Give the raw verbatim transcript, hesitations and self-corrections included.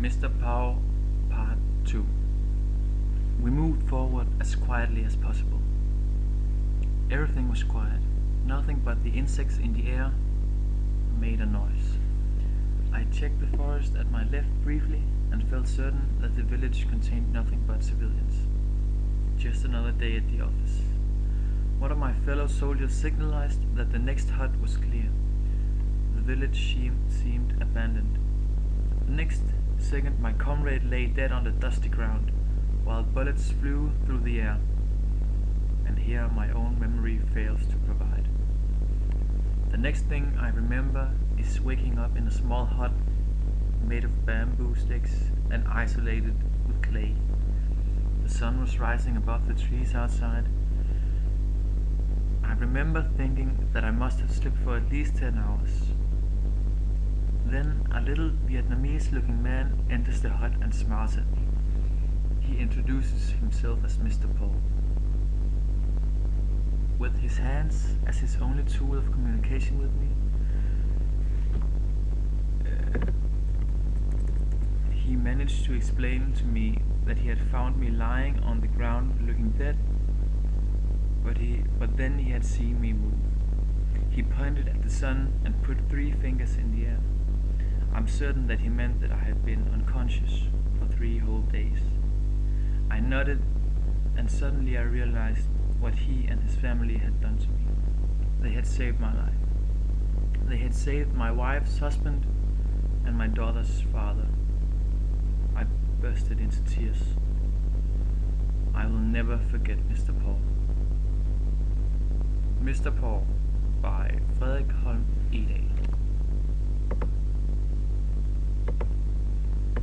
Mister Powell, Part two. We moved forward as quietly as possible. Everything was quiet. Nothing but the insects in the air made a noise. I checked the forest at my left briefly and felt certain that the village contained nothing but civilians. Just another day at the office. One of my fellow soldiers signalized that the next hut was clear. The village seemed abandoned. The next second my comrade lay dead on the dusty ground, while bullets flew through the air. And here my own memory fails to provide. The next thing I remember is waking up in a small hut made of bamboo sticks and isolated with clay. The sun was rising above the trees outside. I remember thinking that I must have slept for at least ten hours. Then a little Vietnamese-looking man enters the hut and smiles at me. He introduces himself as Mister Paul. With his hands as his only tool of communication with me, uh, he managed to explain to me that he had found me lying on the ground looking dead, but he but then he had seen me move. He pointed at the sun and put three fingers in the air. I'm certain that he meant that I had been unconscious for three whole days. I nodded, and suddenly I realized what he and his family had done to me. They had saved my life. They had saved my wife's husband and my daughter's father. I bursted into tears. I will never forget Mister Paul. Mister Paul by Frederik Holm